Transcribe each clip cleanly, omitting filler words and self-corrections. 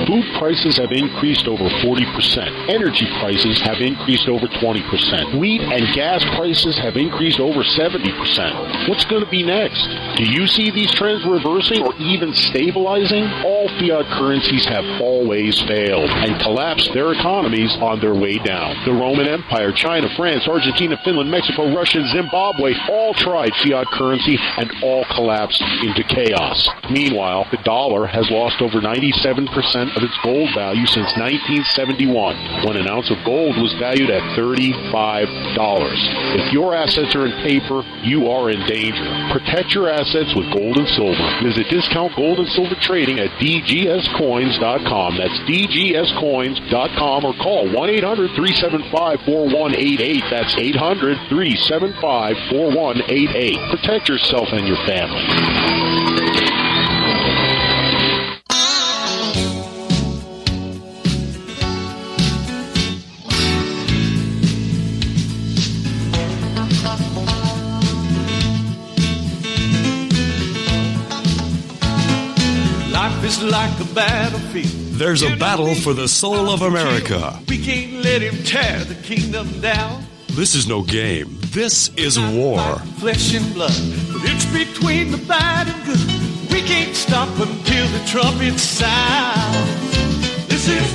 Food prices have increased over 40%. Energy prices have increased over 20%. Wheat and gas prices have increased over 70%. What's going to be next? Do you see these trends reversing or even stabilizing? All fiat currencies have always failed and collapsed their economies on their way down. The Roman Empire, China, France, Argentina, Finland, Mexico, Russia, and Zimbabwe all tried fiat currency and all collapsed into chaos. Meanwhile, the dollar has lost over 97% of its gold value since 1971, when an ounce of gold was valued at $35. If your assets are in paper, you are in danger. Protect your assets with gold and silver. Visit Discount Gold and Silver Trading at dgscoins.com. That's dgscoins.com, or call 1-800-375-4188. That's 800-375-4188. Protect yourself and your family. Life is like a battlefield. There's a battle for the soul of America. We can't let him tear the kingdom down. This is no game. This is war. Flesh and blood, but it's between the bad and good. We can't stop until the trumpet sound. This is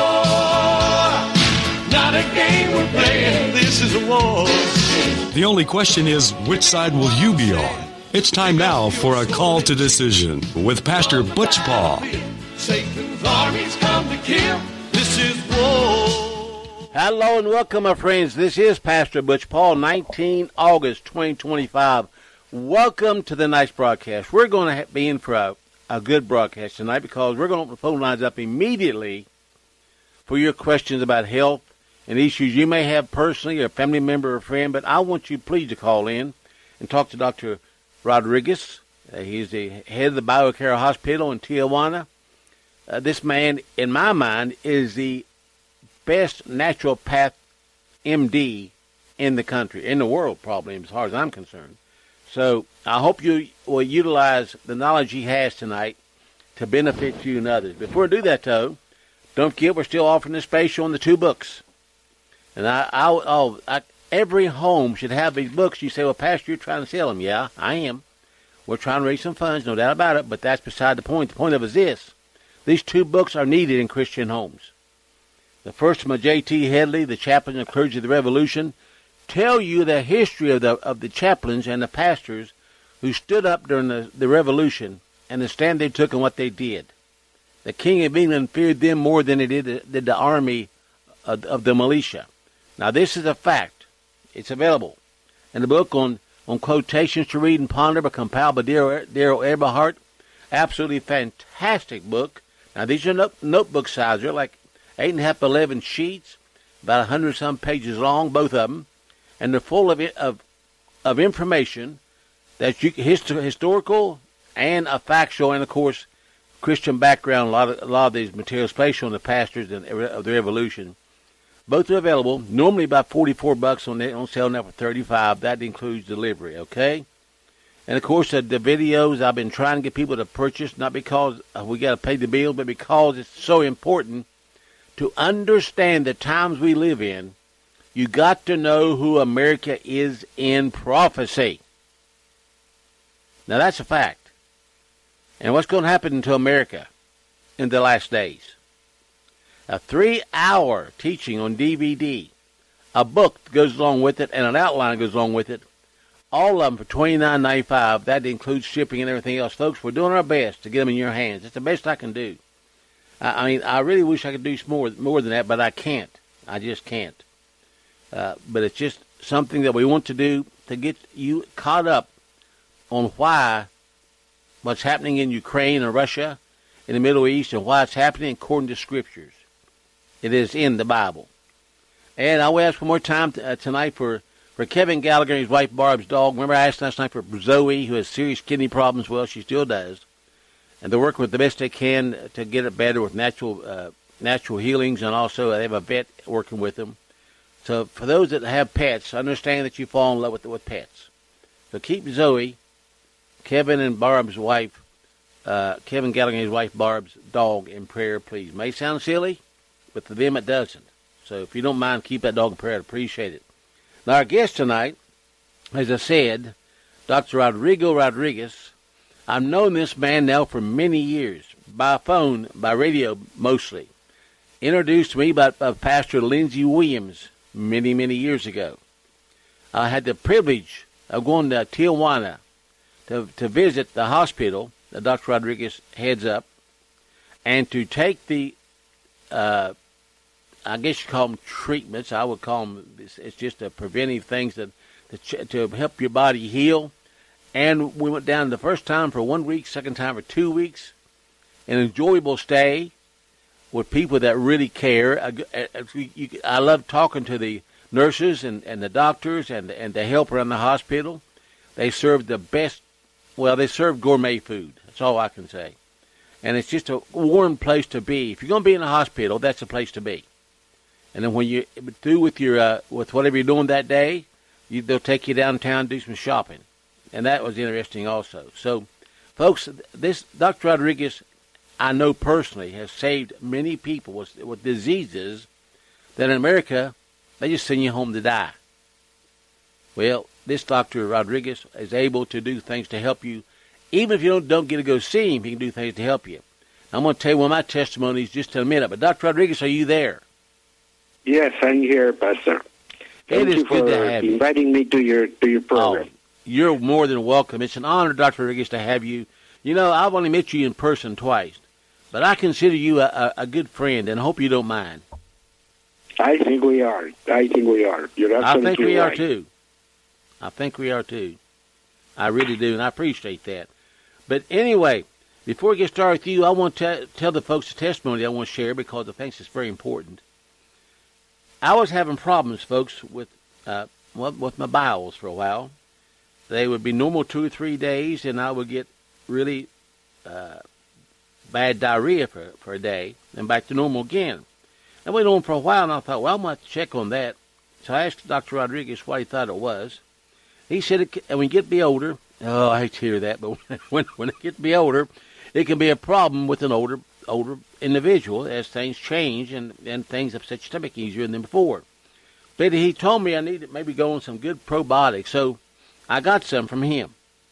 war, not a game we're playing. This is a war. The only question is, which side will you be on? It's time now for a call to decision with Pastor Butch Paul. Satan's armies come to kill. This is war. Hello and welcome, my friends. This is Pastor Butch Paul, 19 August 2025. Welcome to the night's broadcast. We're going to be in for a good broadcast tonight because we're going to open the phone lines up immediately for your questions about health and issues you may have personally or a family member or friend. But I want you please to call in and talk to Dr. Rodriguez. He's the head of the BioCare Hospital in Tijuana. This man, in my mind, is the best naturopath MD in the country, in the world probably, as far as I'm concerned. So I hope you will utilize the knowledge he has tonight to benefit you and others. Before we do that, though, don't forget we're still offering this special on the 2 books. And every home should have these books. You say, well, Pastor, you're trying to sell them. Yeah, I am. We're trying to raise some funds, no doubt about it, but that's beside the point. The point of it is this. These 2 books are needed in Christian homes. The first from J.T. Headley, the chaplain and clergy of the Revolution, tell you the history of the chaplains and the pastors who stood up during the Revolution and the stand they took and what they did. The King of England feared them more than he did the army of the militia. Now, this is a fact. It's available. And the book on quotations to read and ponder by compiled by Daryl Eberhart. Absolutely fantastic book. Now, these are notebook size. They're like 8.5 by 11 sheets, about 100-some pages long, both of them. And they're full of information that's historical and factual, and, of course, Christian background. A lot of these materials placed on the pastors of the Revolution. Both are available, normally about $44 on sale now for $35. That includes delivery, okay? And, of course, the videos I've been trying to get people to purchase, not because we got to pay the bill, but because it's so important to understand the times we live in. You got to know who America is in prophecy. Now, that's a fact. And what's going to happen to America in the last days? A 3-hour teaching on DVD, a book that goes along with it, and an outline that goes along with it. All of them for $29.95. That includes shipping and everything else. Folks, we're doing our best to get them in your hands. It's the best I can do. I mean, I really wish I could do more than that, but I can't. I just can't. But it's just something that we want to do to get you caught up on what's happening in Ukraine and Russia, in the Middle East, and why it's happening according to Scriptures. It is in the Bible. And I will ask one more time tonight for Kevin Gallagher and his wife Barb's dog. Remember I asked last night for Zoe, who has serious kidney problems. Well, she still does. And they're working with the best they can to get it better with natural healings, and also they have a vet working with them. So for those that have pets, understand that you fall in love with pets. So keep Zoe, Kevin and Barb's wife, Kevin Gallagher and his wife Barb's dog in prayer, please. May sound silly, but to them it doesn't. So if you don't mind, keep that dog in prayer. I'd appreciate it. Now, our guest tonight, as I said, Dr. Rodrigo Rodriguez. I've known this man now for many years, by phone, by radio mostly. Introduced to me by Pastor Lindsey Williams many, many years ago. I had the privilege of going to Tijuana to visit the hospital that Dr. Rodriguez heads up, and to take the, I guess you call them treatments. I would call them, it's just a preventive things to help your body heal. And we went down the first time for 1 week, second time for 2 weeks. An enjoyable stay with people that really care. I love talking to the nurses and the doctors and the help around the hospital. They serve the best, they serve gourmet food. That's all I can say. And it's just a warm place to be. If you're going to be in a hospital, that's the place to be. And then when you're through with with whatever you're doing that day, they'll take you downtown and do some shopping. And that was interesting also. So, folks, this Dr. Rodriguez, I know personally, has saved many people with diseases that in America, they just send you home to die. Well, this Dr. Rodriguez is able to do things to help you. Even if you don't get to go see him, he can do things to help you. I'm going to tell you one of my testimonies just in a minute. But, Dr. Rodriguez, are you there? Yes, I'm here, Pastor. It is good to have you. Inviting me to your program. Oh, you're more than welcome. It's an honor, Dr. Rodriguez, to have you. You know, I've only met you in person twice, but I consider you a good friend, and I hope you don't mind. I think we are. You're absolutely right. I think we are, too. I think we are, too. I really do, and I appreciate that. But anyway, before we get started with you, I want to tell the folks the testimony I want to share because I think it's very important. I was having problems, folks, with my bowels for a while. They would be normal 2 or 3 days, and I would get really bad diarrhea for a day, and back to normal again. I went on for a while, and I thought, I'm going to have to check on that. So I asked Dr. Rodriguez what he thought it was. He said, when you get to be older, I hate to hear that, but when you get to be older, it can be a problem with an older individual as things change and things upset your stomach easier than before. But he told me I needed to maybe go on some good probiotics, so I got some from him.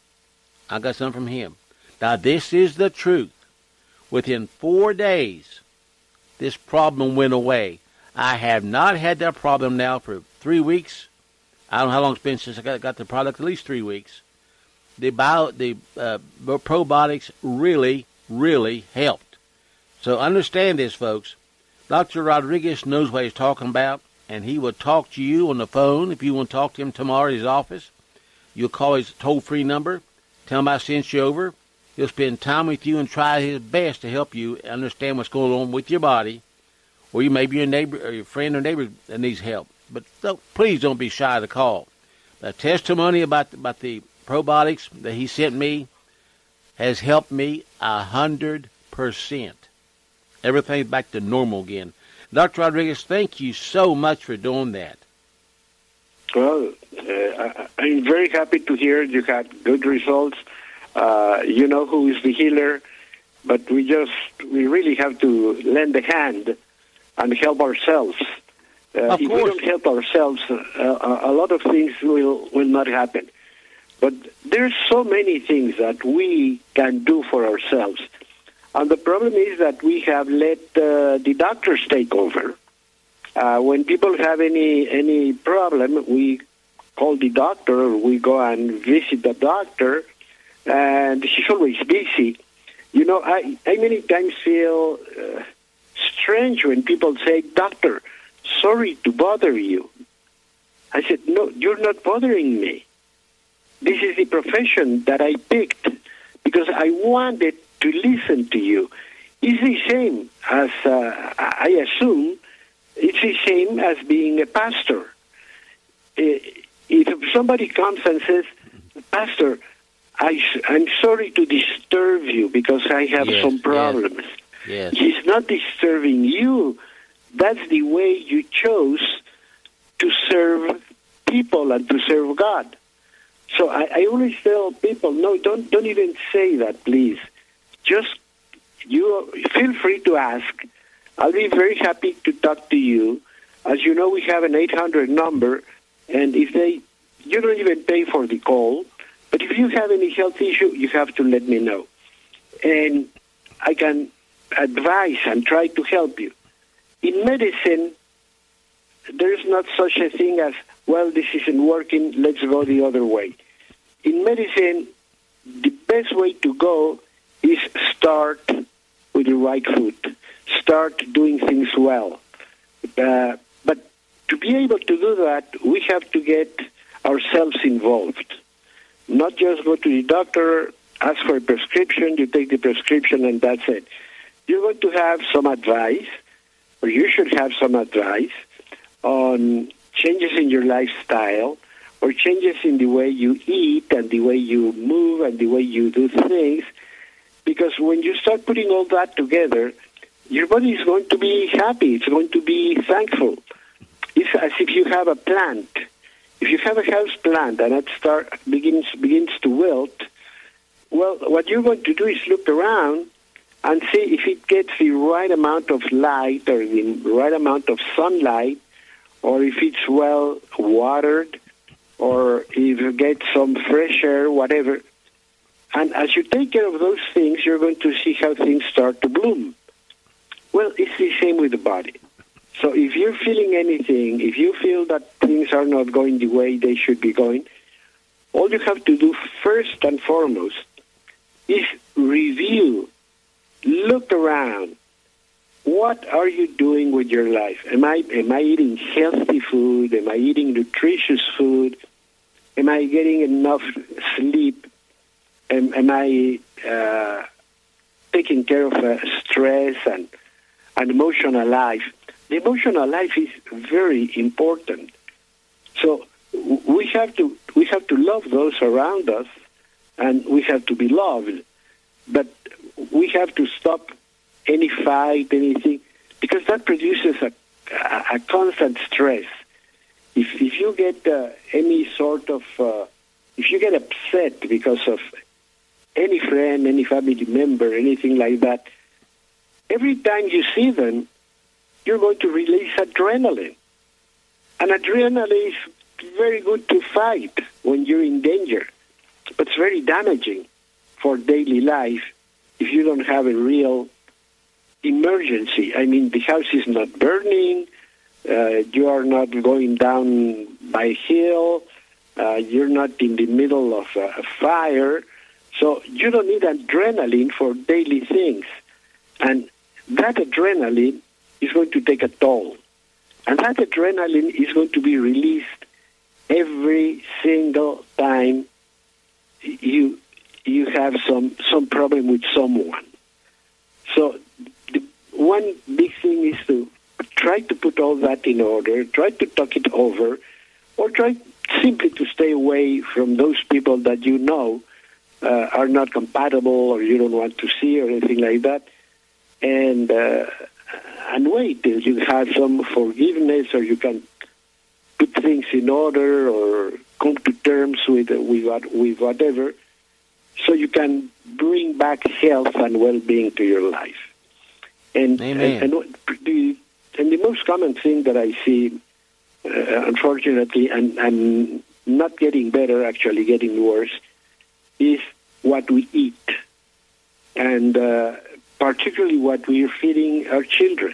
Now, this is the truth. Within 4 days, this problem went away. I have not had that problem now for 3 weeks. I don't know how long it's been since I got the product, at least 3 weeks. The probiotics really, really helped. So understand this, folks. Dr. Rodriguez knows what he's talking about, and he will talk to you on the phone if you want to talk to him tomorrow at his office. You'll call his toll-free number, tell him I sent you over. He'll spend time with you and try his best to help you understand what's going on with your body, or you may be your neighbor or your friend or neighbor that needs help. But please don't be shy to call. The testimony about the probiotics that he sent me has helped me 100%. Everything's back to normal again. Dr. Rodriguez, thank you so much for doing that. Well, I'm very happy to hear you had good results. You know who is the healer, but we really have to lend a hand and help ourselves. If we don't help ourselves, a lot of things will not happen. But there's so many things that we can do for ourselves. And the problem is that we have let the doctors take over. When people have any problem, we call the doctor, or we go and visit the doctor, and she's always busy. You know, I many times feel strange when people say, "Doctor, sorry to bother you." I said, "No, you're not bothering me. This is the profession that I picked because I wanted to listen to you." It's the same as, I assume, it's the same as being a pastor. If somebody comes and says, "Pastor, I'm sorry to disturb you because I have some problems." Yes. He's not disturbing you. That's the way you chose to serve people and to serve God. So I always tell people, no, don't even say that, please. just you feel free to ask. I'll be very happy to talk to you. As you know, we have an 800 number, and you don't even pay for the call, but if you have any health issue, you have to let me know. And I can advise and try to help you. In medicine, there's not such a thing as, well, this isn't working, let's go the other way. In medicine, the best way to go is start with the right food. Start doing things well. But to be able to do that, we have to get ourselves involved. Not just go to the doctor, ask for a prescription, you take the prescription, and that's it. You're going to have some advice, or you should have some advice, on changes in your lifestyle, or changes in the way you eat and the way you move and the way you do things. Because when you start putting all that together, your body is going to be happy. It's going to be thankful. It's as if you have a plant. If you have a house plant and it begins to wilt, well, what you're going to do is look around and see if it gets the right amount of light or the right amount of sunlight, or if it's well watered, or if you get some fresh air, whatever. And as you take care of those things, you're going to see how things start to bloom. Well, it's the same with the body. So if you're feeling anything, if you feel that things are not going the way they should be going, all you have to do first and foremost is review, look around. What are you doing with your life? Am I eating healthy food? Am I eating nutritious food? Am I getting enough sleep? Am I taking care of stress and emotional life? The emotional life is very important. So we have to love those around us, and we have to be loved. But we have to stop any fight, anything, because that produces a constant stress. If you get any sort of, if you get upset because of any friend, any family member, anything like that, every time you see them, you're going to release adrenaline. And adrenaline is very good to fight when you're in danger, but it's very damaging for daily life if you don't have a real emergency. I mean, the house is not burning, you are not going down by a hill, you're not in the middle of a fire, so you don't need adrenaline for daily things. And that adrenaline is going to take a toll. And that adrenaline is going to be released every single time you have some problem with someone. So the one big thing is to try to put all that in order, try to talk it over, or try simply to stay away from those people that you know are not compatible or you don't want to see or anything like that, and wait till you have some forgiveness, or you can put things in order or come to terms with whatever, so you can bring back health and well-being to your life. And the most common thing that I see, unfortunately, and not getting better, actually getting worse, is what we eat, and particularly what we are feeding our children.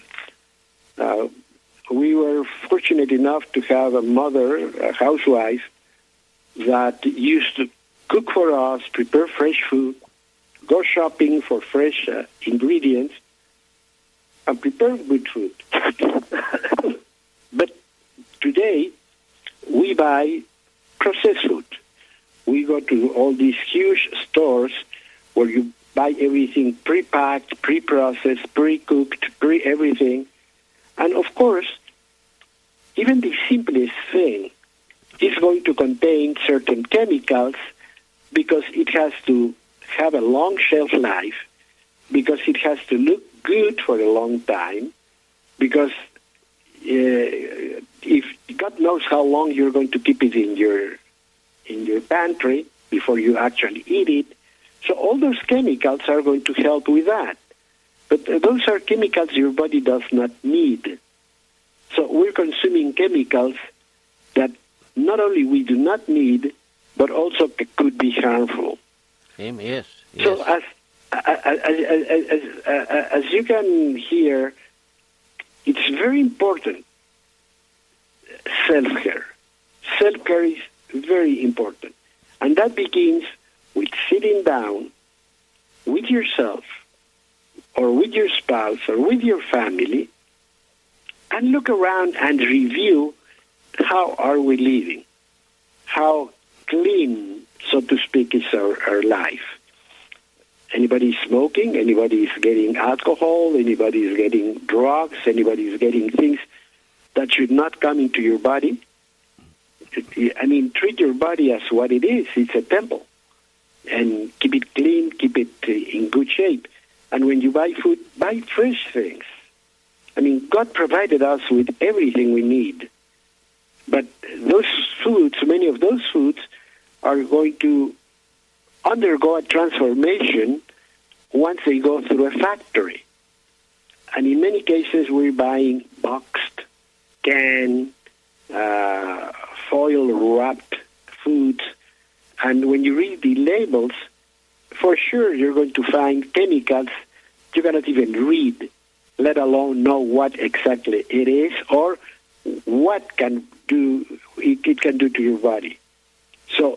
We were fortunate enough to have a mother, a housewife, that used to cook for us, prepare fresh food, go shopping for fresh ingredients, and prepare good food. But today, we buy processed food. We go to all these huge stores where you buy everything pre-packed, pre-processed, pre-cooked, pre-everything. And of course, even the simplest thing is going to contain certain chemicals, because it has to have a long shelf life, because it has to look good for a long time, because if God knows how long you're going to keep it in your pantry before you actually eat it. So all those chemicals are going to help with that. But those are chemicals your body does not need. So we're consuming chemicals that not only we do not need, but also could be harmful. Yes. So as you can hear, it's very important, self-care. Self-care is very important. And that begins with sitting down with yourself or with your spouse or with your family and look around and review how are we living, how clean, so to speak, is our life. Anybody is smoking, anybody is getting alcohol, anybody is getting drugs, anybody is getting things that should not come into your body. I mean, treat your body as what it is. It's a temple. And keep it clean, keep it in good shape. And when you buy food, buy fresh things. I mean, God provided us with everything we need. But those foods, many of those foods, are going to undergo a transformation once they go through a factory. And in many cases, we're buying boxed, canned, foil-wrapped foods. And when you read the labels, for sure you're going to find chemicals you cannot even read, let alone know what exactly it is or what it can do to your body. So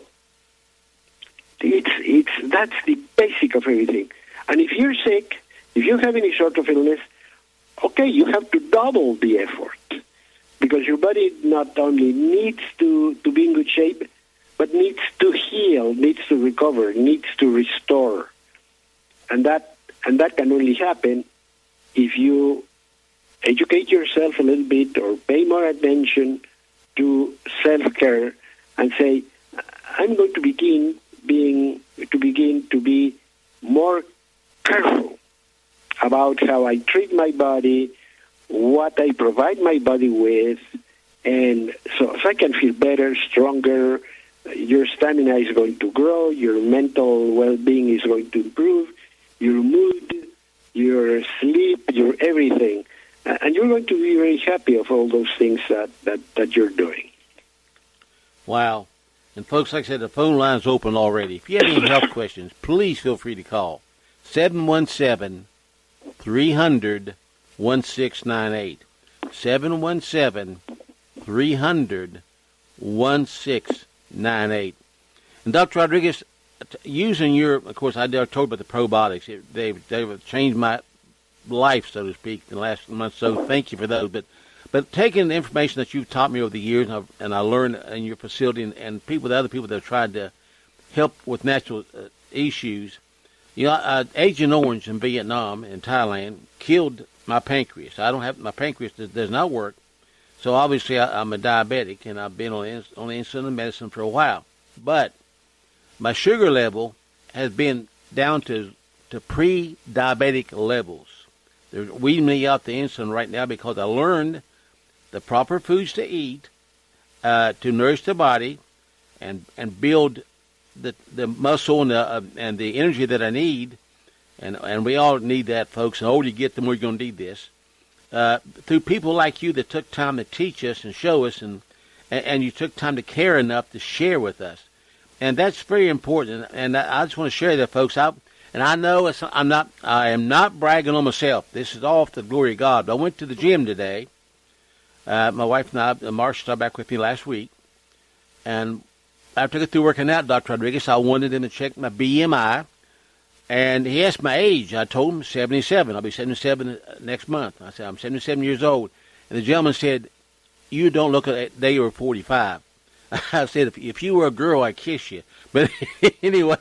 that's the basic of everything. And if you're sick, if you have any sort of illness, okay, you have to double the effort because your body not only needs to be in good shape, but needs to heal, needs to recover, needs to restore. And that can only happen if you educate yourself a little bit or pay more attention to self-care and say, I'm going to begin to be more careful about how I treat my body, what I provide my body with, and so I can feel better, stronger. Your stamina is going to grow, your mental well-being is going to improve, your mood, your sleep, your everything. And you're going to be very happy of all those things that you're doing. Wow. And folks, like I said, the phone line's open already. If you have any health questions, please feel free to call 717-300-1698. 717-300-1698. And Dr. Rodriguez, using your, of course, I told about the probiotics. They've changed my life, so to speak, in the last month. So thank you for those. But taking the information that you've taught me over the years, and I learned in your facility, and other people that have tried to help with natural issues. You know, Agent Orange in Vietnam and Thailand killed my pancreas. My pancreas does not work. So obviously I'm a diabetic, and I've been on insulin medicine for a while. But my sugar level has been down to pre-diabetic levels. They're weeding me out the insulin right now because I learned the proper foods to eat to nourish the body and build the muscle and the energy that I need. And we all need that, folks. And the older you get, the more you're going to need this. Through people like you that took time to teach us and show us, and you took time to care enough to share with us. And that's very important. And I just want to share that, folks. I know I am not bragging on myself. This is all for the glory of God. But I went to the gym today. My wife and I, Marcia, started back with me last week. And after I got through working out, Dr. Rodriguez, I wanted him to check my BMI. And he asked my age. I told him 77. I'll be 77 next month. I said, I'm 77 years old. And the gentleman said, you don't look like they were 45. I said, if you were a girl, I'd kiss you. But anyway,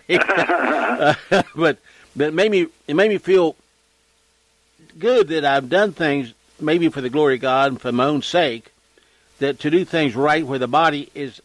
but it made me feel good that I've done things maybe for the glory of God and for my own sake, that to do things right where the body is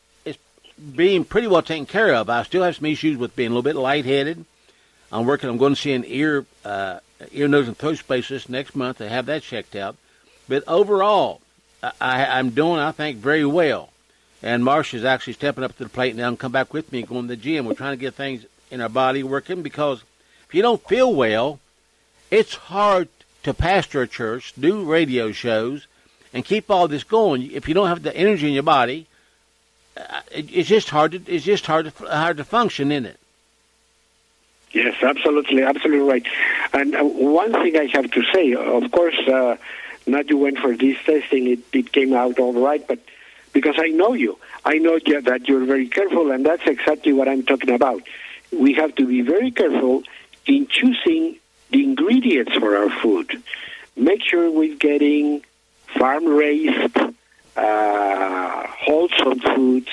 being pretty well taken care of. I still have some issues with being a little bit lightheaded. I'm going to see an ear, nose, and throat specialist next month to have that checked out. But overall, I'm doing, I think, very well. And Marcia's actually stepping up to the plate now and come back with me and going to the gym. We're trying to get things in our body working, because if you don't feel well, it's hard to pastor a church, do radio shows, and keep all this going. If you don't have the energy in your body, it's just hard to function, isn't it? Yes, absolutely right. And one thing I have to say, of course, now you went for this testing, it came out all right, but because I know you, I know that you're very careful, and that's exactly what I'm talking about. We have to be very careful in choosing the ingredients for our food. Make sure we're getting farm-raised, wholesome foods,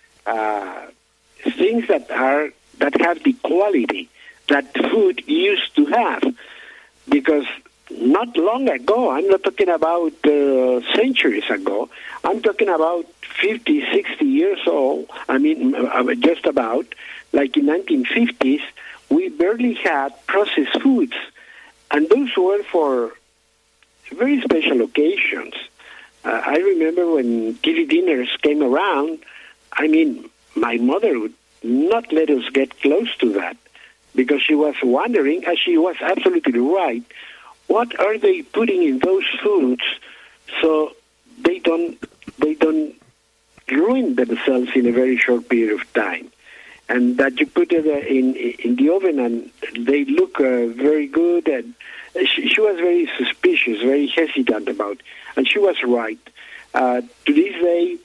things that have the quality that food used to have. Because not long ago, I'm not talking about centuries ago, I'm talking about 50, 60 years old, just about, like in 1950s, we barely had processed foods. And those were for very special occasions. I remember when TV dinners came around, my mother would not let us get close to that, because she was wondering, and she was absolutely right, what are they putting in those foods so they don't ruin themselves in a very short period of time, and that you put it in the oven and they look very good. And she was very suspicious, very hesitant about, and she was right. To this day,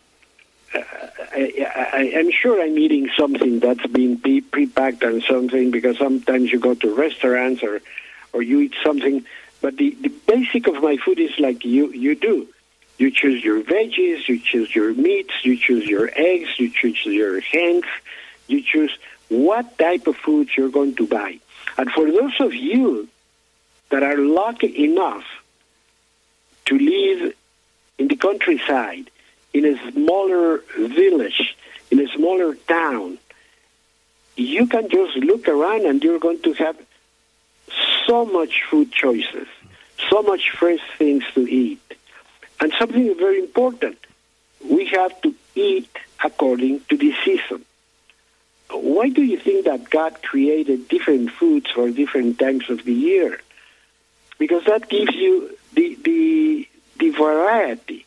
I'm sure I'm eating something that's been pre-packed and something, because sometimes you go to restaurants or you eat something, but the basic of my food is like you do. You choose your veggies, you choose your meats, you choose your eggs, you choose your hens, you choose what type of foods you're going to buy. And for those of you that are lucky enough to live in the countryside, in a smaller village, in a smaller town, you can just look around and you're going to have so much food choices, so much fresh things to eat. And something very important, we have to eat according to the season. Why do you think that God created different foods for different times of the year? Because that gives you the variety,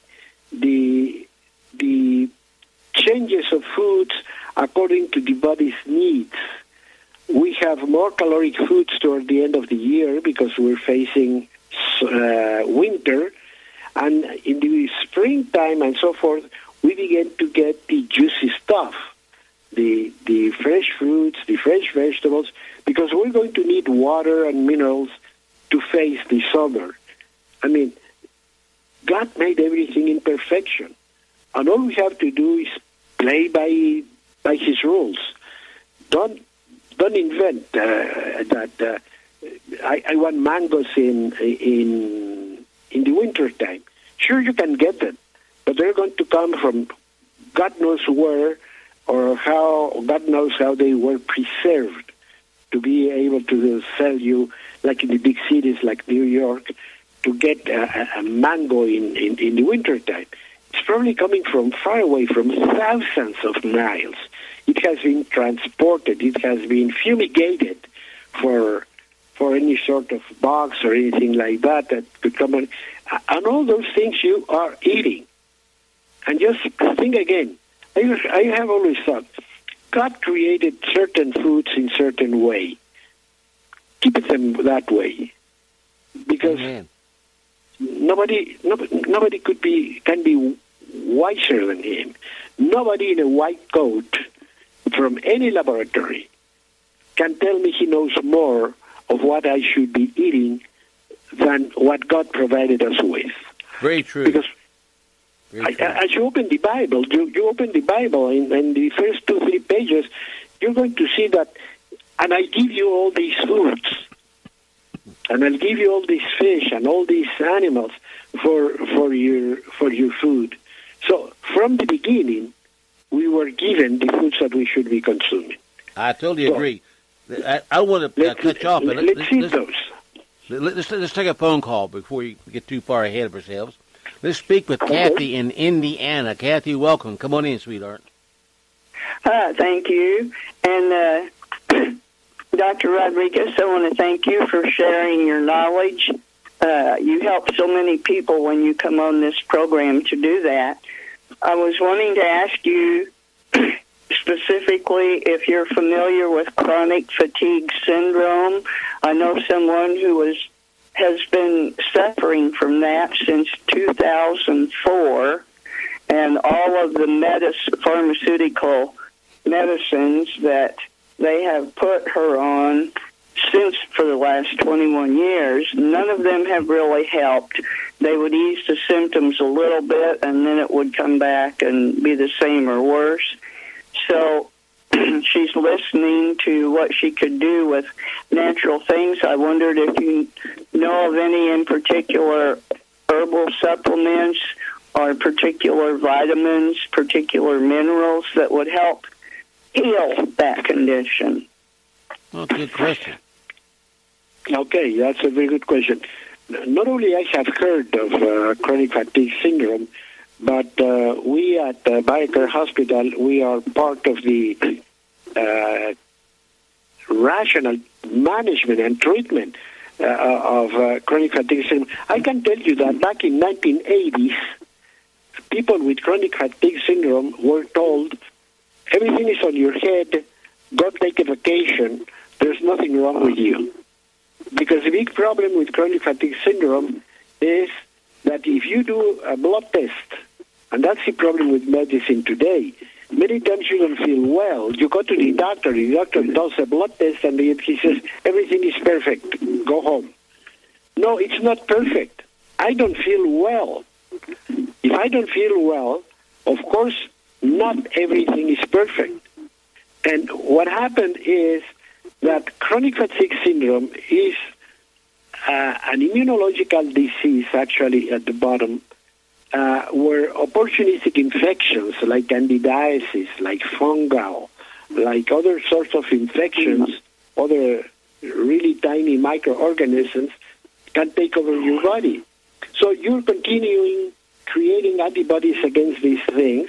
the changes of foods according to the body's needs. We have more caloric foods toward the end of the year because we're facing winter, and in the springtime and so forth, we begin to get the juicy stuff, the fresh fruits, the fresh vegetables, because we're going to need water and minerals to face the summer. God made everything in perfection, and all we have to do is play by His rules. Don't invent that I want mangoes in the winter time. Sure, you can get them, but they're going to come from God knows where, or God knows how they were preserved to be able to sell you, like in the big cities like New York, to get a mango in the winter time. It's probably coming from far away, from thousands of miles. It has been transported. It has been fumigated for any sort of bugs or anything like that could come on. And all those things you are eating. And just think again. I have always thought, God created certain foods in certain way. Keep them that way. Because nobody can be wiser than Him. Nobody in a white coat from any laboratory can tell me he knows more of what I should be eating than what God provided us with. Very true. Because as you open the Bible, you open the Bible, in the first 2-3 pages, you're going to see that, and I give you all these foods, and I'll give you all these fish and all these animals for your food. So from the beginning, we were given the foods that we should be consuming. I totally agree. I want to cut you off. Let's eat those. Let's take a phone call before we get too far ahead of ourselves. Let's speak with Kathy in Indiana. Kathy, welcome. Come on in, sweetheart. Thank you. And Dr. Rodriguez, I want to thank you for sharing your knowledge. You help so many people when you come on this program to do that. I was wanting to ask you specifically if you're familiar with chronic fatigue syndrome. I know someone who has been suffering from that since 2004, and all of the pharmaceutical medicines that they have put her on since for the last 21 years, none of them have really helped. They would ease the symptoms a little bit, and then it would come back and be the same or worse. So she's listening to what she could do with natural things. I wondered if you know of any in particular herbal supplements or particular vitamins, particular minerals that would help heal that condition. Well, good question. Okay, that's a very good question. Not only I have heard of chronic fatigue syndrome, but we at BioCare Hospital, we are part of the rational management and treatment of chronic fatigue syndrome. I can tell you that back in 1980s, people with chronic fatigue syndrome were told, everything is on your head, go take a vacation, there's nothing wrong with you. Because the big problem with chronic fatigue syndrome is that if you do a blood test, and that's the problem with medicine today, many times you don't feel well. You go to the doctor does a blood test, and he says, everything is perfect, go home. No, it's not perfect. I don't feel well. If I don't feel well, of course, not everything is perfect. And what happened is that chronic fatigue syndrome is an immunological disease, actually, at the bottom, where opportunistic infections like candidiasis, like fungal, like other sorts of infections, other really tiny microorganisms, can take over your body. So you're continuing creating antibodies against these things.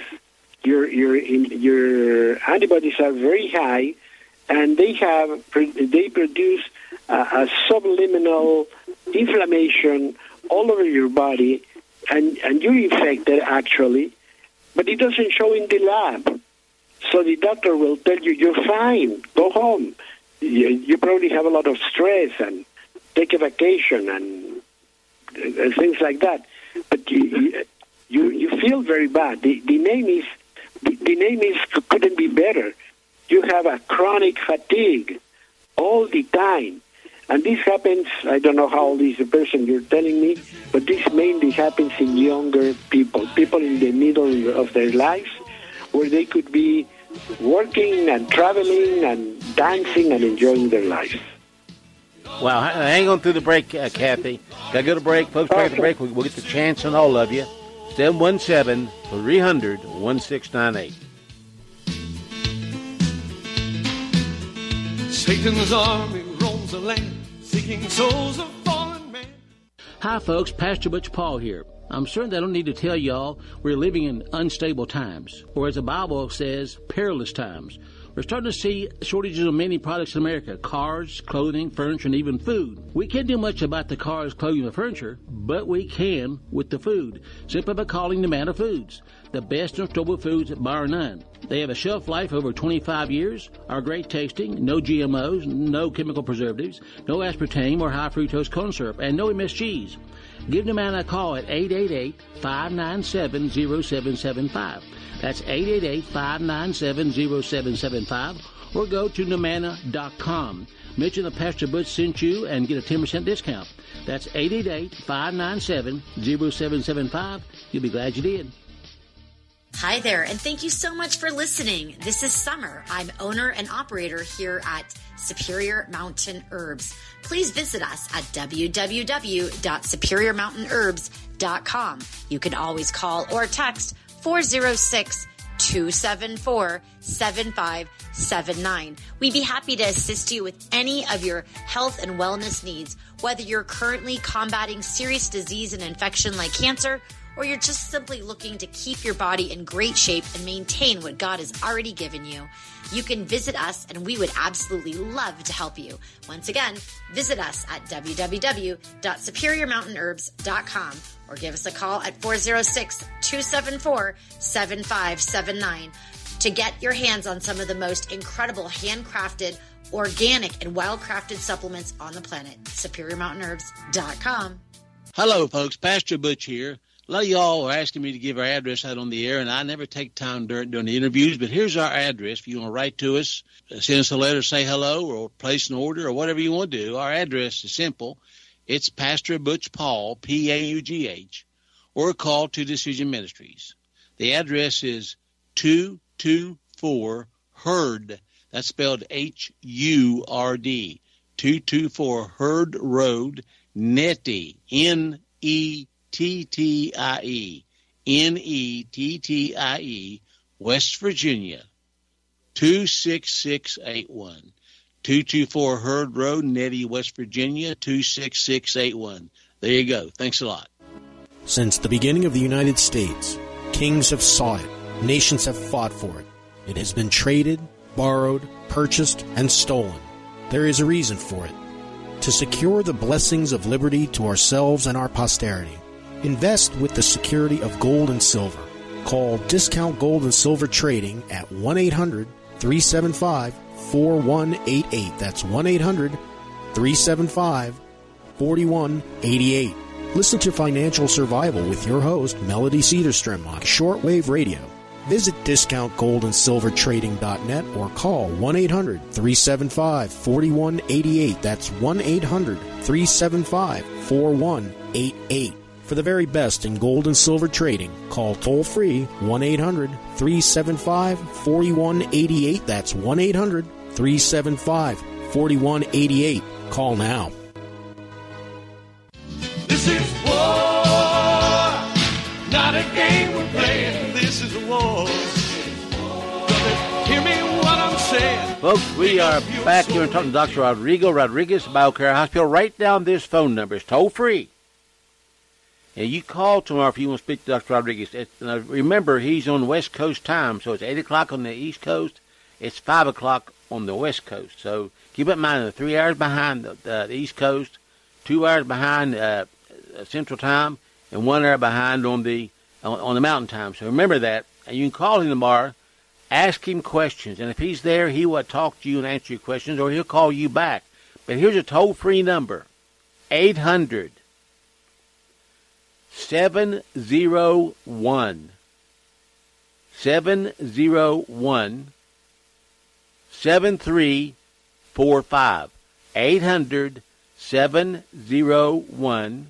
Your antibodies are very high, and they produce a subliminal inflammation all over your body, and you're infected actually, but it doesn't show in the lab. So the doctor will tell you, you're fine, go home. You probably have a lot of stress, and take a vacation, and things like that. But you feel very bad. The name is couldn't be better. You have a chronic fatigue all the time. And this happens, I don't know how old is the person you're telling me, but this mainly happens in younger people in the middle of their lives, where they could be working and traveling and dancing and enjoying their life. Wow, hang on through the break, Kathy. Got to go to break. Folks, back to the break. We'll get the chance on all of you. 717-300-1698. Satan's army roams the land, seeking souls of fallen men. Hi, folks. Pastor Butch Paul here. I'm certain I don't need to tell y'all we're living in unstable times, or as the Bible says, perilous times. We're starting to see shortages of many products in America: cars, clothing, furniture, and even food. We can't do much about the cars, clothing, and furniture, but we can with the food, simply by calling Nomana Foods, the best in storable foods bar none. They have a shelf life over 25 years, are great tasting, no GMOs, no chemical preservatives, no aspartame or high fructose corn syrup, and no MSGs. Give Nomana a call at 888-597-0775. That's 888-597-0775, or go to Nomana.com. Mention that Pastor Butch sent you and get a 10% discount. That's 888-597-0775. You'll be glad you did. Hi there, and thank you so much for listening. This is Summer. I'm owner and operator here at Superior Mountain Herbs. Please visit us at www.superiormountainherbs.com. You can always call or text 406-274-7579. We'd be happy to assist you with any of your health and wellness needs, whether you're currently combating serious disease and infection like cancer, or you're just simply looking to keep your body in great shape and maintain what God has already given you, you can visit us and we would absolutely love to help you. Once again, visit us at www.superiormountainherbs.com or give us a call at 406-274-7579 to get your hands on some of the most incredible handcrafted, organic, and well-crafted supplements on the planet. SuperiorMountainHerbs.com. Hello, folks. Pastor Butch here. A lot of y'all are asking me to give our address out on the air, and I never take time during the interviews, but here's our address. If you want to write to us, send us a letter, say hello, or place an order, or whatever you want to do, our address is simple. It's Pastor Butch Paul, P-A-U-G-H, or call to Decision Ministries. The address is 224 Hurd. That's spelled H-U-R-D. 224 Hurd Road, Nettie, N-E-T-T-I-E, Nettie, West Virginia, 26681. 224 Hurd Road, Nettie, West Virginia, 26681. There you go. Thanks a lot. Since the beginning of the United States, kings have sought it. Nations have fought for it. It has been traded, borrowed, purchased, and stolen. There is a reason for it. To secure the blessings of liberty to ourselves and our posterity, invest with the security of gold and silver. Call Discount Gold and Silver Trading at 1-800-375-4188. That's 1-800-375-4188. Listen to Financial Survival with your host, Melody Cedarstrom, on shortwave radio. Visit discountgoldandsilvertrading.net or call 1-800-375-4188. That's 1-800-375-4188. For the very best in gold and silver trading, call toll-free 1-800-375-4188. That's 1-800-375-4188. Call now. This is war, not a game we're playing. This is a war. Hear me what I'm saying. Folks, we are back here and talking to Dr. Rodriguez, BioCare Hospital. Write down this phone number. It's toll-free. And you call tomorrow if you want to speak to Dr. Rodriguez. Remember, he's on West Coast time, so it's 8 o'clock on the East Coast. It's 5 o'clock on the West Coast. So keep in mind, they're 3 hours behind the East Coast, 2 hours behind Central Time, and 1 hour behind on the Mountain Time. So remember that. And you can call him tomorrow, ask him questions. And if he's there, he will talk to you and answer your questions, or he'll call you back. But here's a toll-free number, 800 701 7345. 800 701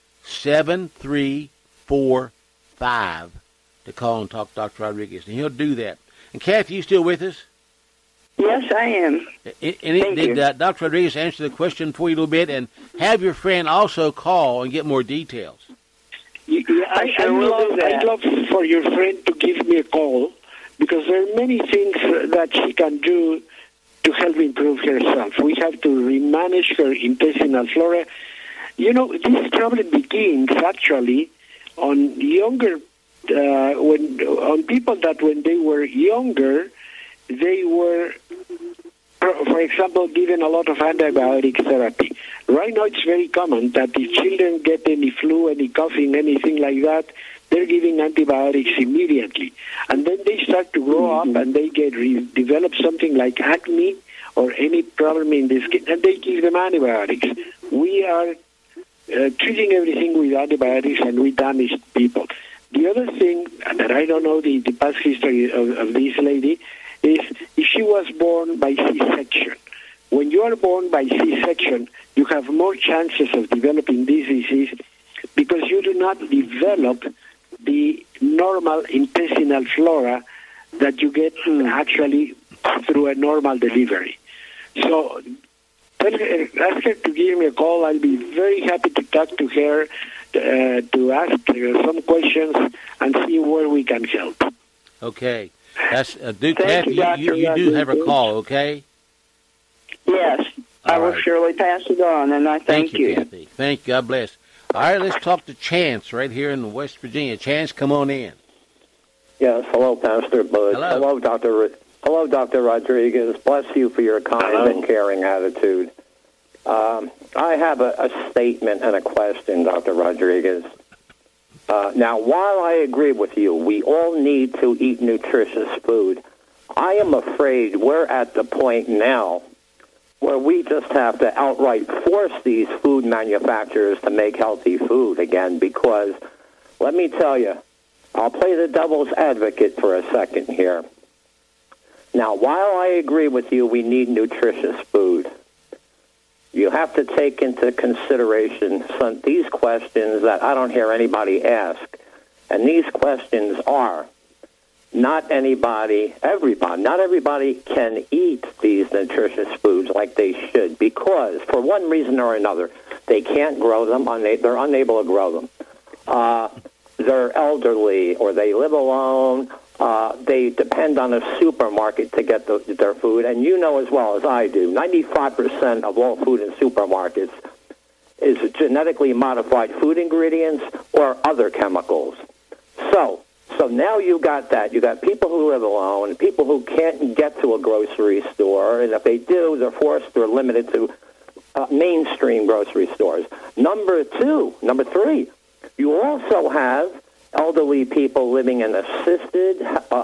7345 to call and talk to Dr. Rodriguez, and he'll do that. And Kathy, you still with us? Yes, I am. Did Dr. Rodriguez answer the question for you a little bit, and have your friend also call and get more details? Yeah, I'd love for your friend to give me a call, because there are many things that she can do to help improve herself. We have to remanage her intestinal flora. You know, this problem begins actually on younger, on people that when they were younger, they were, for example, given a lot of antibiotic therapy. Right now it's very common that if children get any flu, any coughing, anything like that, they're giving antibiotics immediately. And then they start to grow up and they develop something like acne or any problem in the skin, and they give them antibiotics. We are treating everything with antibiotics, and we damage people. The other thing that I don't know the past history of this lady is if she was born by C-section. When you are born by C-section, you have more chances of developing this disease because you do not develop the normal intestinal flora that you get actually through a normal delivery. So ask her to give me a call. I'll be very happy to talk to her, to ask some questions and see where we can help. Okay. That's Kathy, you do have a call, okay? Yes. I will surely pass it on, and I thank you. Kathy. Thank you. God bless. All right, let's talk to Chance right here in West Virginia. Chance, come on in. Yes, hello, Pastor Butch. Hello. Hello, Dr. Rodriguez. Bless you for your kind and caring attitude. I have a statement and a question, Dr. Rodriguez. Now, while I agree with you, we all need to eat nutritious food, I am afraid we're at the point now where we just have to outright force these food manufacturers to make healthy food again, because, let me tell you, I'll play the devil's advocate for a second here. Now, while I agree with you, we need nutritious food, you have to take into consideration these questions that I don't hear anybody ask. And these questions are, not everybody can eat these nutritious foods like they should, because for one reason or another, they can't grow them, they're unable to grow them. They're elderly, or they live alone. They depend on a supermarket to get their food. And you know as well as I do, 95% of all food in supermarkets is genetically modified food ingredients or other chemicals. So now you got that. You got people who live alone, people who can't get to a grocery store, and if they do, they're limited to mainstream grocery stores. Number three, you also have elderly people living in assisted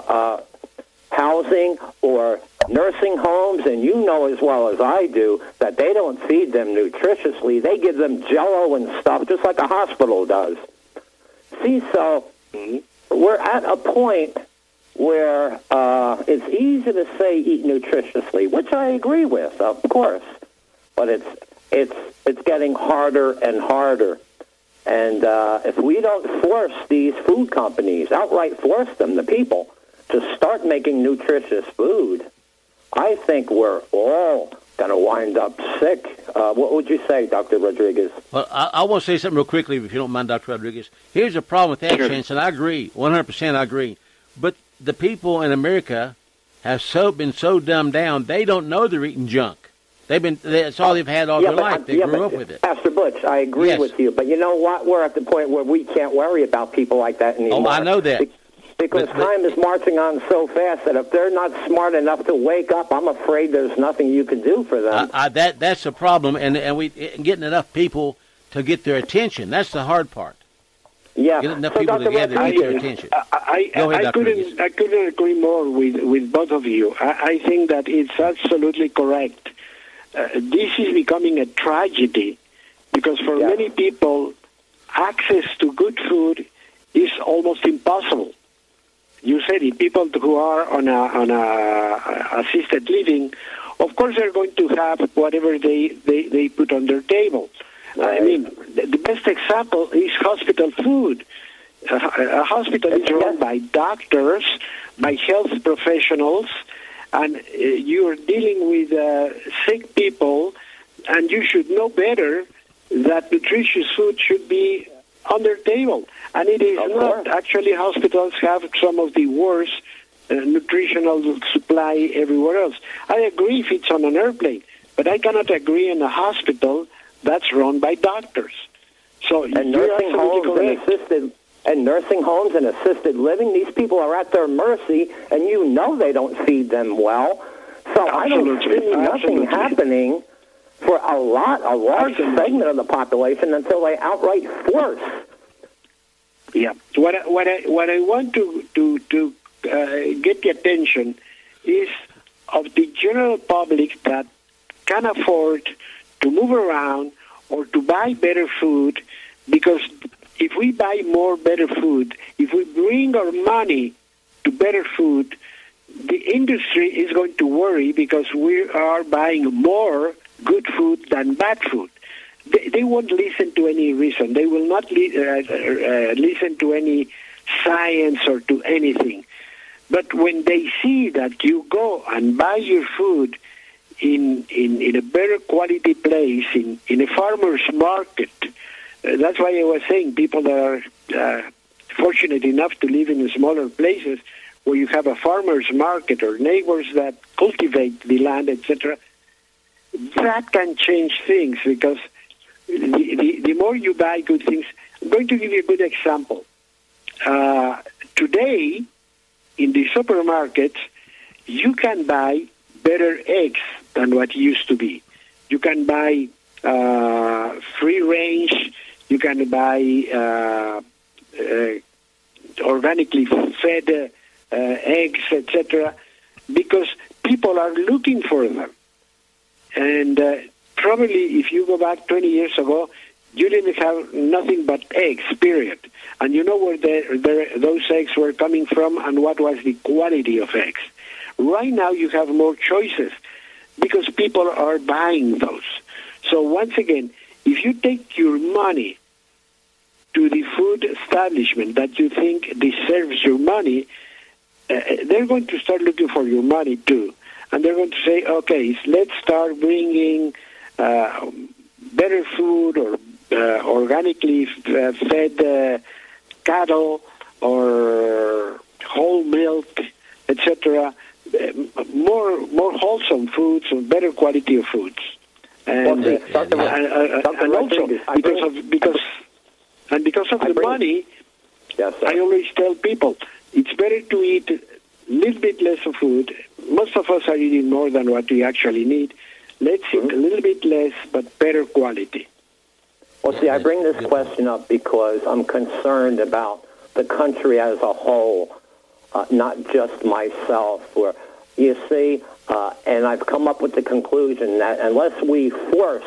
housing or nursing homes, and you know as well as I do that they don't feed them nutritiously. They give them Jell-O and stuff just like a hospital does. See, so we're at a point where it's easy to say eat nutritiously, which I agree with, of course, but it's getting harder and harder. And if we don't force these food companies, outright force them, the people, to start making nutritious food, I think we're all going to wind up sick. What would you say, Dr. Rodriguez? Well, I want to say something real quickly, if you don't mind, Dr. Rodriguez. Here's the problem with that, Chance, and I agree, 100% I agree. But the people in America have been so dumbed down, they don't know they're eating junk. That's all they've had all their life. They grew up with it. Pastor Butch, I agree with you. But you know what? We're at the point where we can't worry about people like that anymore. Oh, I know that. Because time is marching on so fast that if they're not smart enough to wake up, I'm afraid there's nothing you can do for them. That's the problem, and we getting enough people to get their attention. That's the hard part. Yeah. Get enough people together to get their attention. I couldn't agree more with both of you. I think that it's absolutely correct. This is becoming a tragedy because for many people, access to good food is almost impossible. You said it. People who are on a assisted living, of course, they're going to have whatever they put on their table. Right. I mean, the best example is hospital food. A hospital is run by doctors, by health professionals, and you're dealing with sick people, and you should know better that nutritious food should be on their table. And it is not. Actually, hospitals have some of the worst nutritional supply everywhere else. I agree if it's on an airplane, but I cannot agree in a hospital that's run by doctors. So and nursing homes and assisted living, these people are at their mercy, and you know they don't feed them well. So I don't see nothing happening for a large segment of the population until they outright force. Yeah. What I want to get the attention is of the general public that can afford to move around or to buy better food, because if we buy more better food, if we bring our money to better food, the industry is going to worry because we are buying more good food than bad food. They won't listen to any reason. They will not listen to any science or to anything. But when they see that you go and buy your food in a better quality place, in a farmer's market, that's why I was saying people that are fortunate enough to live in smaller places where you have a farmer's market or neighbors that cultivate the land, etc., that can change things, because the more you buy good things. I'm going to give you a good example. Today, in the supermarkets, you can buy better eggs than what used to be. You can buy free range. You can buy organically fed eggs, etc., because people are looking for them. And probably if you go back 20 years ago, you didn't have nothing but eggs, period. And you know where those eggs were coming from and what was the quality of eggs. Right now you have more choices because people are buying those. So once again, if you take your money to the food establishment that you think deserves your money, they're going to start looking for your money too. And they're going to say, okay, let's start bringing better food or organically fed cattle or whole milk, etc., more wholesome foods and better quality of foods. And, and also because of the money, yes, I always tell people it's better to eat a little bit less of food. Most of us are eating more than what we actually need. Let's eat a little bit less, but better quality. Well, see, I bring this question up because I'm concerned about the country as a whole, not just myself. Where you see, and I've come up with the conclusion that unless we force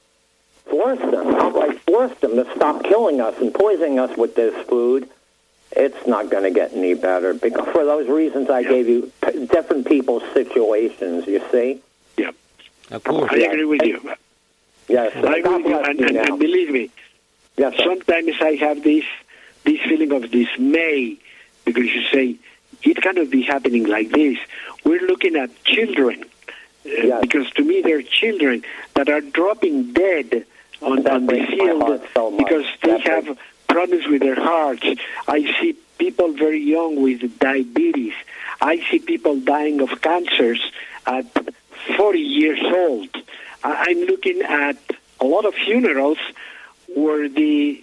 them to stop killing us and poisoning us with this food, it's not going to get any better. Because for those reasons I gave you, different people's situations, you see? Yeah. Of course. I agree with you. Yes. I agree with you. And believe me, yes, sometimes I have this feeling of dismay because you say, it cannot be happening like this. We're looking at children, because to me they're children that are dropping dead on the field because they have problems with their hearts. I see people very young with diabetes. I see people dying of cancers at 40 years old. I'm looking at a lot of funerals where the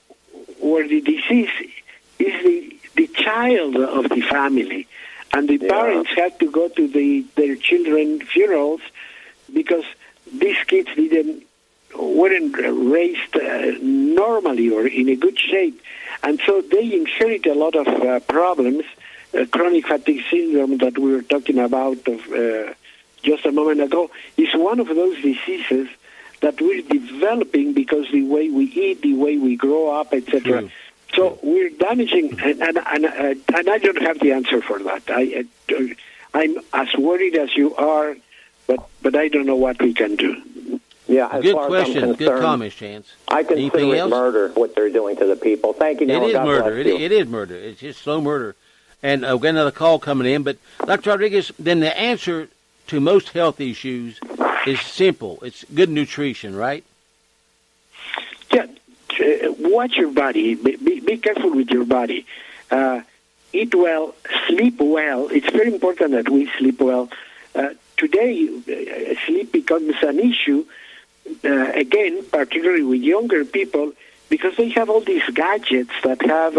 disease is the child of the family, and the parents have to go to their children's funerals because these kids weren't raised normally or in a good shape, and so they inherit a lot of problems. Chronic fatigue syndrome that we were talking about just a moment ago is one of those diseases that we're developing because the way we eat, the way we grow up, etc. So we're damaging, and I don't have the answer for that. I'm as worried as you are, but I don't know what we can do. Yeah, as good far question. As I'm concerned, good comments, Chance. I consider it murder, what they're doing to the people. Thank you, Neil. It is God murder. bless you. It is murder. It's just slow murder. And we've got another call coming in. But, Dr. Rodriguez, then the answer to most health issues is simple. It's good nutrition, right? Yeah. Watch your body. Be careful with your body. Eat well. Sleep well. It's very important that we sleep well. Today, sleep becomes an issue, again, particularly with younger people, because they have all these gadgets that have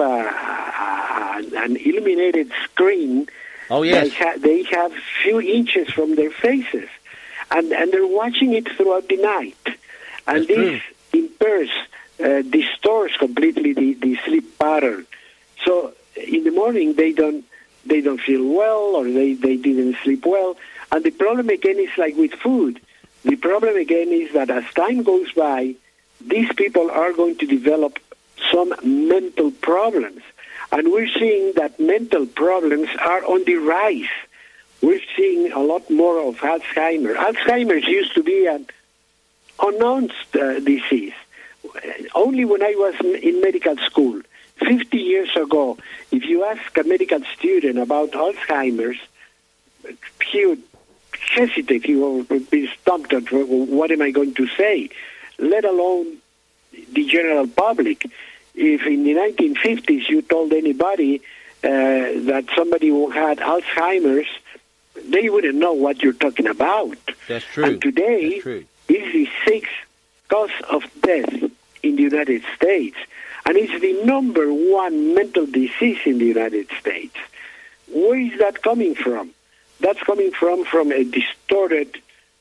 an illuminated screen. Oh, yes. They have few inches from their faces, and they're watching it throughout the night. And this impairs, distorts completely the sleep pattern. So in the morning, they don't feel well, or they didn't sleep well. And the problem again is like with food. The problem again is that as time goes by, these people are going to develop some mental problems. And we're seeing that mental problems are on the rise. We're seeing a lot more of Alzheimer's. Alzheimer's used to be an unknown disease. Only when I was in medical school, 50 years ago, if you ask a medical student about Alzheimer's, he would hesitate. He would be stumped at what am I going to say, let alone the general public. If in the 1950s you told anybody that somebody who had Alzheimer's, they wouldn't know what you're talking about. That's true. And today is the sixth cause of death in the United States, and it's the number one mental disease in the United States. Where is that coming from? That's coming from a distorted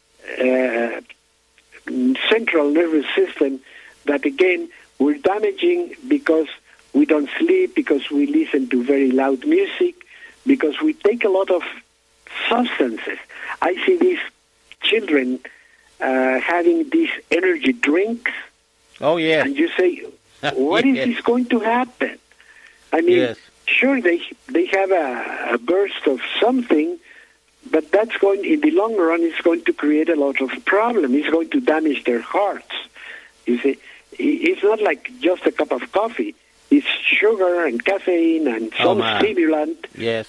central nervous system that, again, we're damaging because we don't sleep, because we listen to very loud music, because we take a lot of substances. I see these children having these energy drinks. Oh, yeah. And you say, what is this going to happen? I mean, sure, they have a burst of something, but that's going, in the long run, it's going to create a lot of problems. It's going to damage their hearts. You see, it's not like just a cup of coffee. It's sugar and caffeine and some stimulant. Yes.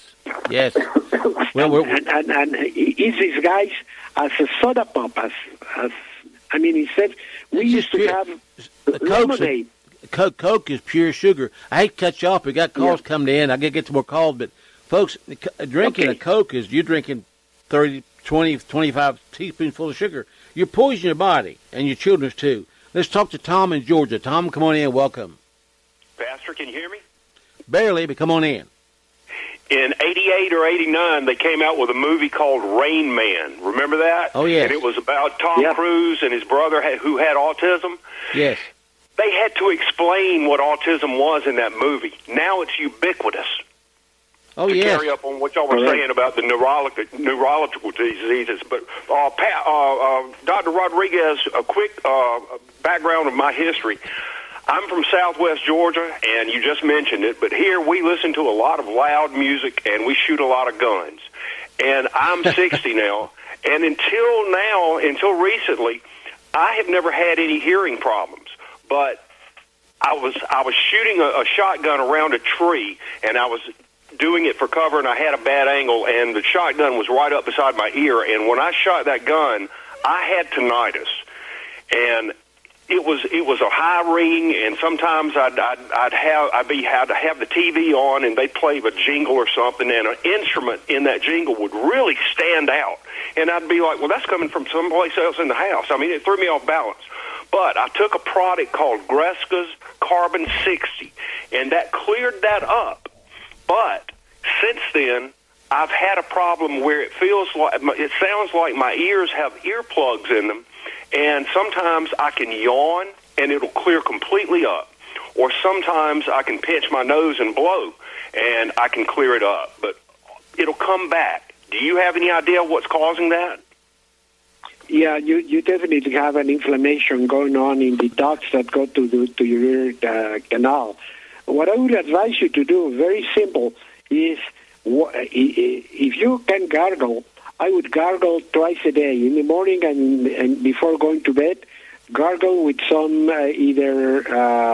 Well, and it's these guys as a soda pop, as I mean, instead, we used to have lemonade. Coke is pure sugar. I hate to cut you off. We got calls coming in. I got to get some more calls, but folks, drinking a Coke is you're drinking 30, 20, 25 teaspoonfuls of sugar. You're poisoning your body and your children's too. Let's talk to Tom in Georgia. Tom, come on in. Welcome. Pastor, can you hear me? Barely, but come on in. In 88 or 89, they came out with a movie called Rain Man. Remember that? Oh, yes. And it was about Tom Cruise and his brother who had autism. Yes. They had to explain what autism was in that movie. Now it's ubiquitous. Oh, to yes. carry up on what y'all were saying about the neurological diseases. But Dr. Rodriguez, a quick background of my history. I'm from Southwest Georgia, and you just mentioned it, but here we listen to a lot of loud music, and we shoot a lot of guns. And I'm 60 now, and until recently, I have never had any hearing problems. But I was shooting a shotgun around a tree, and I was doing it for cover, and I had a bad angle, and the shotgun was right up beside my ear. And when I shot that gun, I had tinnitus, and it was a high ring, and sometimes I'd have to have the TV on, and they'd play a jingle or something, and an instrument in that jingle would really stand out, and I'd be like, well, that's coming from someplace else in the house. I mean, it threw me off balance. But I took a product called Greska's Carbon 60, and that cleared that up. But since then, I've had a problem where it sounds like my ears have earplugs in them, and sometimes I can yawn and it'll clear completely up. Or sometimes I can pinch my nose and blow and I can clear it up, but it'll come back. Do you have any idea what's causing that? Yeah, you definitely have an inflammation going on in the ducts that go to your ear canal. What I would advise you to do, very simple, is if you can gargle, I would gargle twice a day, in the morning and before going to bed. Gargle with some either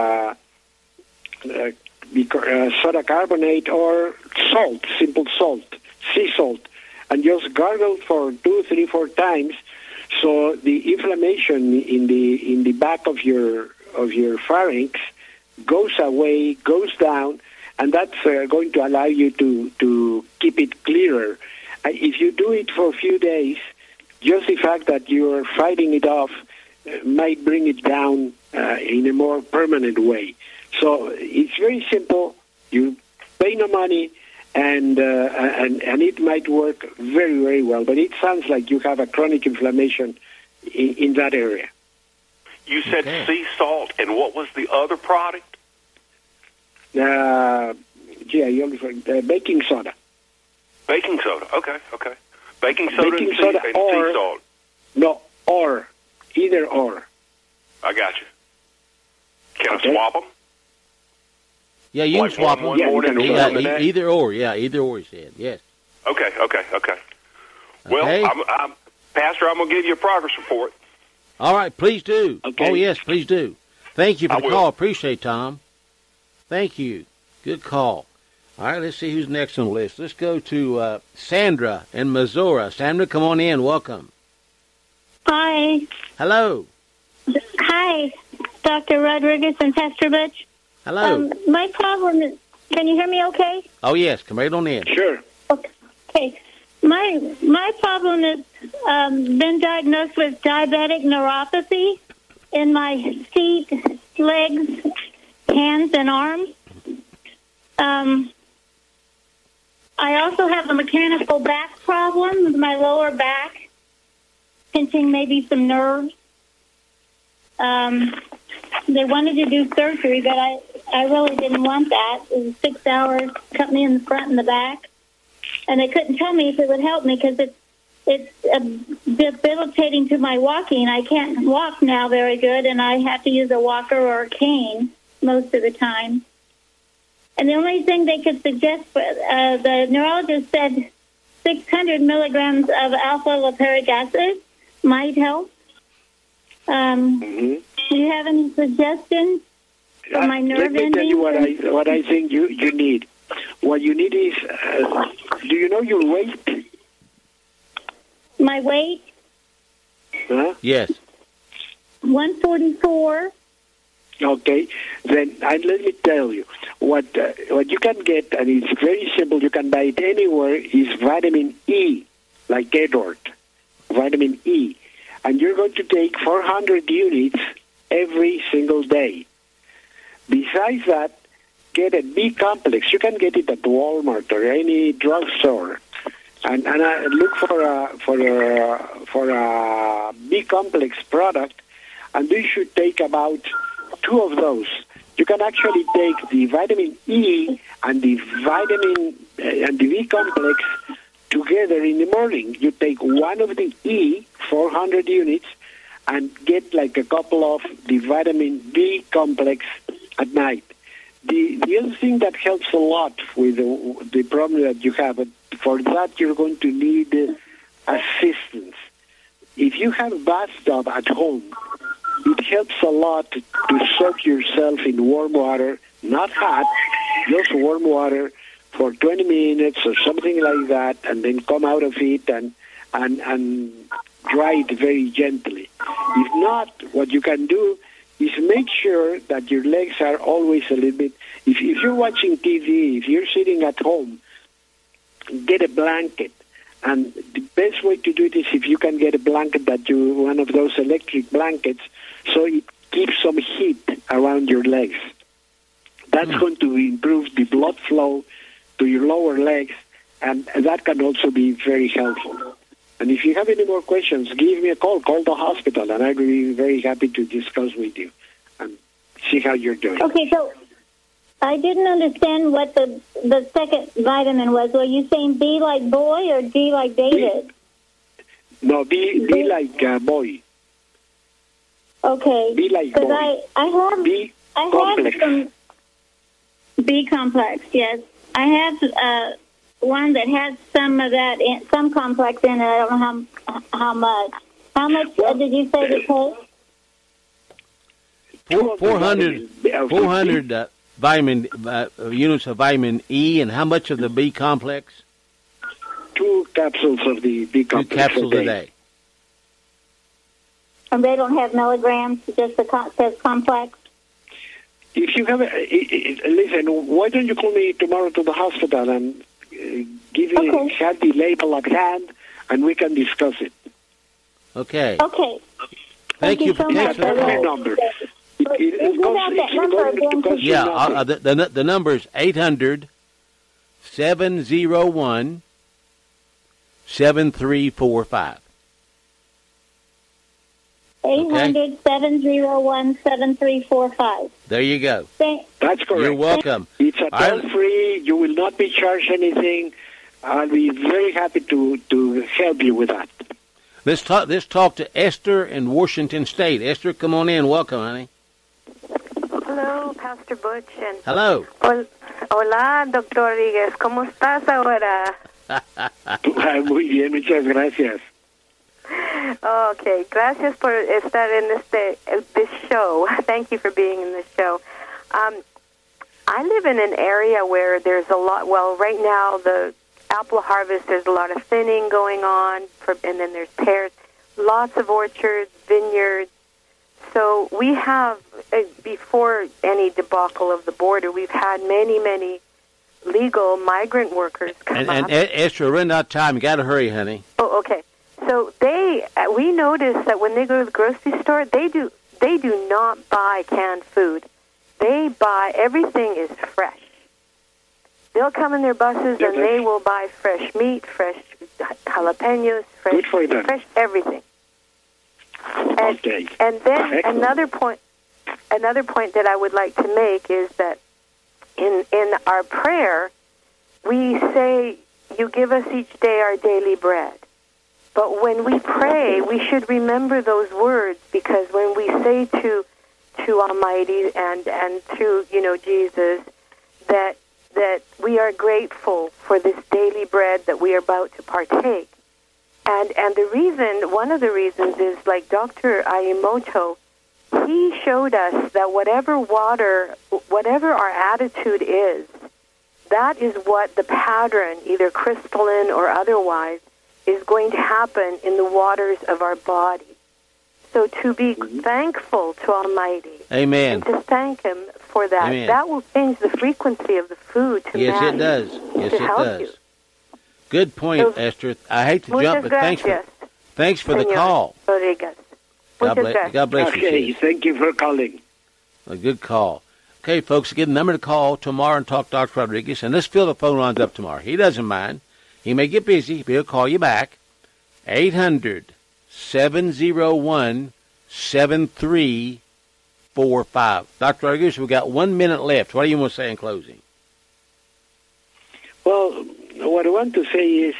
soda carbonate or salt, simple salt, sea salt, and just gargle for 2, 3, 4 times. So the inflammation in the back of your pharynx goes away, goes down, and that's going to allow you to keep it clearer. If you do it for a few days, just the fact that you're fighting it off might bring it down in a more permanent way. So it's very simple. You pay no money, and it might work very, very well. But it sounds like you have a chronic inflammation in that area. You said sea salt, and what was the other product? Baking soda. Baking soda. Okay. Baking soda and sea salt. No, either or. I got you. Can I swap them? Yeah, you can swap them. Either or. Yeah, either or. He said yes. Okay. Well, Pastor, I'm going to give you a progress report. All right, please do. Okay. Oh yes, please do. Thank you for the call. Appreciate it, Tom. Thank you. Good call. All right, let's see who's next on the list. Let's go to Sandra in Missouri. Sandra, come on in. Welcome. Hi. Hello. Hi, Dr. Rodriguez and Pastor Butch. Hello. My problem is, can you hear me okay? Oh, yes. Come right on in. Sure. Okay. My problem is been diagnosed with diabetic neuropathy. in my feet, legs, hands, and arms. I also have a mechanical back problem with my lower back, pinching maybe some nerves. They wanted to do surgery, but I really didn't want that. It was 6 hours, cut me in the front and the back. And they couldn't tell me if it would help me because it's debilitating to my walking. I can't walk now very good, and I have to use a walker or a cane most of the time. And the only thing they could suggest, the neurologist said 600 milligrams of alpha-lipoic acid might help. Do you have any suggestions for my nerve endings? Let me tell you what I think you need. What you need is, do you know your weight? My weight? Huh? Yes. 144. Okay, then let me tell you what you can get, and it's very simple. You can buy it anywhere. Is vitamin E, like Gatorade, vitamin E, and you're going to take 400 units every single day. Besides that, get a B complex. You can get it at Walmart or any drugstore, and look for a B complex product, and you should take about 2 of those. You can actually take the vitamin E and the vitamin and the B complex together in the morning. You take one of the E, 400 units, and get like a couple of the vitamin B complex at night. The other thing that helps a lot with the problem that you have, but for that you're going to need assistance. If you have a bathtub at home, it helps a lot to soak yourself in warm water, not hot, just warm water for 20 minutes or something like that, and then come out of it and dry it very gently. If not, what you can do is make sure that your legs are always a little bit, if you're watching TV, if you're sitting at home, get a blanket. And the best way to do it is if you can get a blanket one of those electric blankets, so it keeps some heat around your legs. That's going to improve the blood flow to your lower legs, and that can also be very helpful. And if you have any more questions, give me a call. Call the hospital, and I'll be very happy to discuss with you and see how you're doing. Okay, so I didn't understand what the second vitamin was. Were you saying B like boy or D like David? No, B like boy. Okay. B like boy. I have some B complex. Yes, I have one that has some of that, some complex in it. I don't know how much. How much did you say to take? 400 vitamin units of vitamin E, and how much of the B complex? 2 capsules of the B complex. 2 capsules a day. And they don't have milligrams, just says complex? If you have listen, why don't you call me tomorrow to the hospital and have the label at hand, and we can discuss it. Okay. Okay. Thank you so much. That's my number. The number is 800-701-7345. 800-701-7345. There you go. That's correct. You're welcome. It's a toll-free. You will not be charged anything. I'll be very happy to help you with that. Let's talk to Esther in Washington State. Esther, come on in. Welcome, honey. Hello, Pastor Butch. Hello. Hola, Dr. Rodriguez. ¿Cómo estás ahora? Muy bien, muchas gracias. Okay, gracias por estar en this show. Thank you for being in this show. I live in an area where there's a lot, well, right now the apple harvest, there's a lot of thinning going on, and then there's pears, lots of orchards, vineyards. So we have, before any debacle of the border, we've had many, many legal migrant workers come up. And Esther, we're running out of time. You got to hurry, honey. Oh, okay. So we notice that when they go to the grocery store, they do they do not buy canned food. They buy, everything is fresh. They'll come in their buses and they will buy fresh meat, fresh jalapenos, fresh everything. And then another point that I would like to make is that in our prayer, we say, "You give us each day our daily bread." But when we pray, we should remember those words, because when we say to Almighty and to Jesus that we are grateful for this daily bread that we are about to partake, and one of the reasons is, like Dr. Ayamoto, he showed us that whatever our attitude is, that is what the pattern, either crystalline or otherwise, is going to happen in the waters of our body. So to be thankful to Almighty, Amen, and to thank Him for that, Amen. That will change the frequency of the food to Yes, match, it does. Yes, it does. You. Good point, Esther. I hate to jump, but thanks for the call. Rodriguez. God bless you. Okay, thank you for calling. A good call. Okay, folks, get a number to call tomorrow and talk to Dr. Rodriguez, and let's fill the phone lines up tomorrow. He doesn't mind. He may get busy, but he'll call you back. 800-701-7345. Dr. Rodriguez, we've got 1 minute left. What do you want to say in closing? Well, what I want to say is,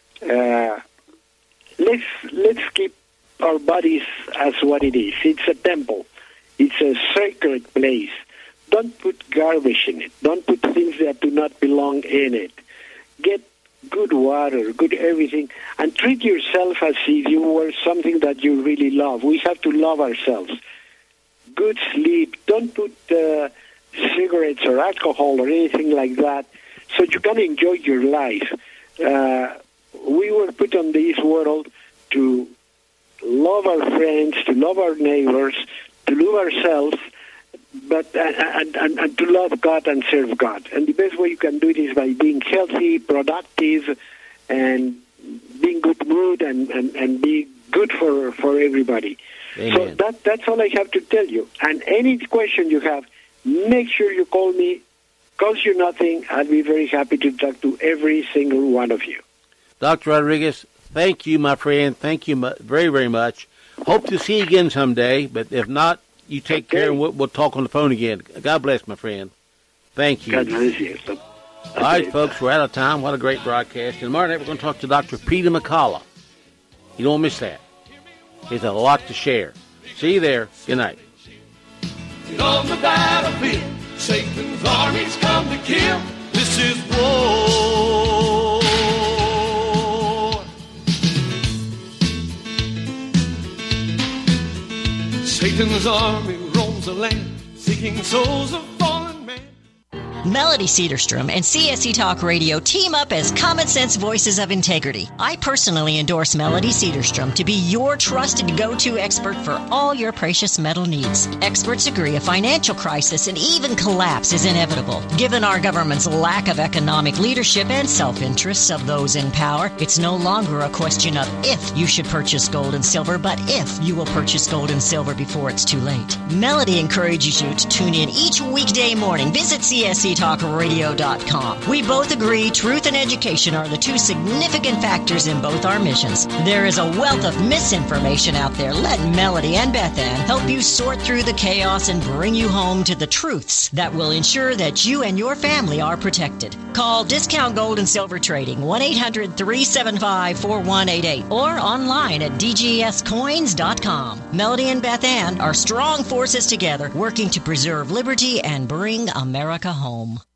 let's keep our bodies as what it is. It's a temple. It's a sacred place. Don't put garbage in it. Don't put things that do not belong in it. Get good water, good everything, and treat yourself as if you were something that you really love. We have to love ourselves. Good sleep. Don't put cigarettes or alcohol or anything like that, so you can enjoy your life. We were put on this world to love our friends, to love our neighbors, to love ourselves, but and to love God and serve God. And the best way you can do it is by being healthy, productive, and being good mood and be good for everybody. Amen. So that's all I have to tell you. And any question you have, make sure you call me. Costs you nothing. I'll be very happy to talk to every single one of you. Dr. Rodriguez, thank you, my friend. Thank you very, very much. Hope to see you again someday, but if not, you take care, and we'll talk on the phone again. God bless, my friend. Thank you. God bless you. All right, folks, we're out of time. What a great broadcast. And tomorrow night we're going to talk to Dr. Peter McCullough. You don't miss that. He has a lot to share. See you there. Good night. On the battlefield, Satan's armies come to kill. This is war. Satan's army roams the land, seeking souls of fallen men. Melody Cedarstrom and CSC Talk Radio team up as common sense voices of integrity. I personally endorse Melody Cedarstrom to be your trusted go-to expert for all your precious metal needs. Experts agree a financial crisis and even collapse is inevitable. Given our government's lack of economic leadership and self-interests of those in power, it's no longer a question of if you should purchase gold and silver, but if you will purchase gold and silver before it's too late. Melody encourages you to tune in each weekday morning. Visit CSCTalkRadio.com. We both agree truth and education are the two significant factors in both our missions. There is a wealth of misinformation out there. Let Melody and Beth Ann help you sort through the chaos and bring you home to the truths that will ensure that you and your family are protected. Call Discount Gold and Silver Trading 1-800-375-4188 or online at dgscoins.com. Melody and Beth Ann are strong forces together working to preserve liberty and bring America home.